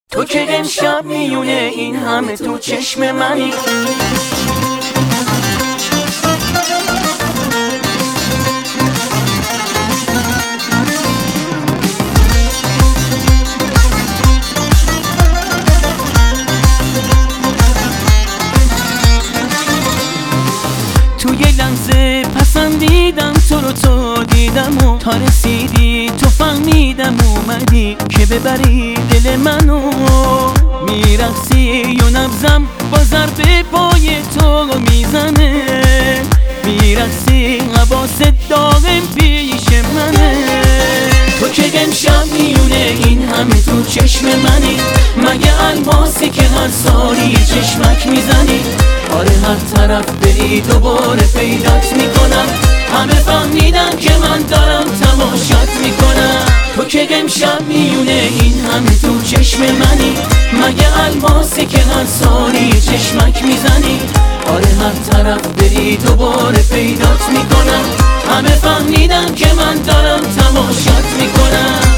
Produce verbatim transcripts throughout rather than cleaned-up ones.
تو که امشب میونه این همه تو چشم منی. توی لحظه پسندیدم تو رو، تو دیدم و تا رسیدی تو فهمیدم اومدی که ببری دل منو. میرقصی و نبضم با ضرب پای تو میزنه، میرقصی حواست داغم پیش منه. تو که امشب میونه این همه تو چشم منی، مگه الماسی که هر سالی چشمک میزنی؟ آره هر طرف بری دوباره پیدات میکنم، همه فهمیدن که من دارم تماشات میکنم. تو که امشب میونه این همه تو چشم منی، مگه الماسی که هر سالی چشمک میزنی؟ آره هر طرف بری دوباره پیدات میکنم، همه فهمیدن که من دارم تماشات میکنم.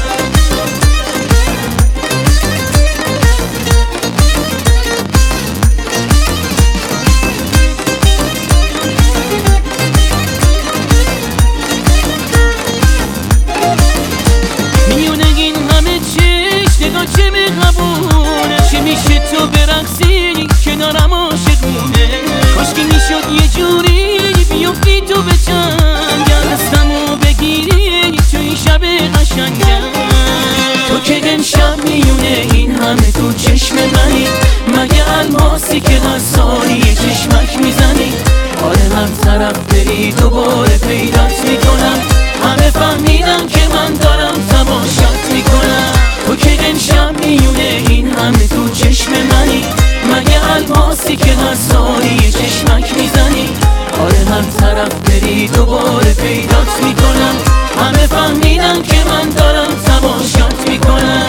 چه مهربونه، چه میشه تو برقصی کنارم عاشقونه؟ کاشکی میشد یه جوری بیفتی تو به چنگم، دستمو بگیری تو این شب قشنگم. تو که امشب میونه این همه تو چشم منی، مگه الماسی که هر سالی چشمک میزنی؟ آره هر طرف بری دوباره پیدات میکنم، همه فهمیدن که من دارم تماشات میکنم. تو که امشب میونه این همه تو چشم منی، مگه الماسی که هر سالی چشمک میزنی؟ آره هر طرف بری دوباره پیدات میکنم، همه فهمیدن که من دارم تماشات میکنم.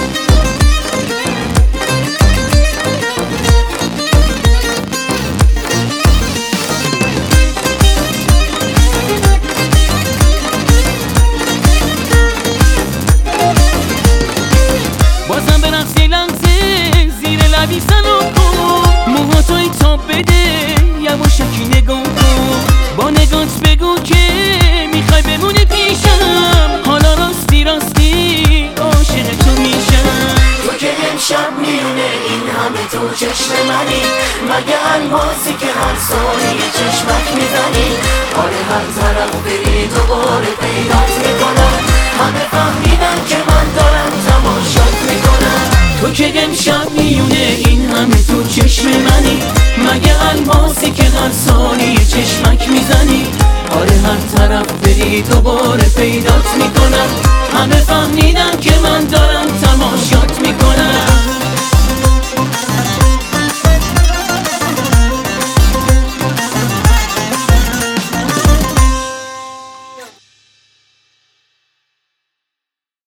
بازم برقص یه لحظه زیر لبی سلام کن، موهاتوی تاب بده یواشکی نگاه کن، با نگات بگو که میخوای بمونی پیشم، حالا راستی راستی عاشق تو میشم. تو که امشب میونه این همه تو چشم منی، مگه الماسی که هر سالی چشمک میزنی؟ آره هر طرف بری دوباره پیدات میکنم، همه فهمیدن که من دارم تماشات میکنم. تو که امشب میونه این همه تو چشم منی، مگه الماسی که هر سالی چشمک میزنی؟ آره هر طرف بری دوباره پیدات میکنم، همه فهمیدن که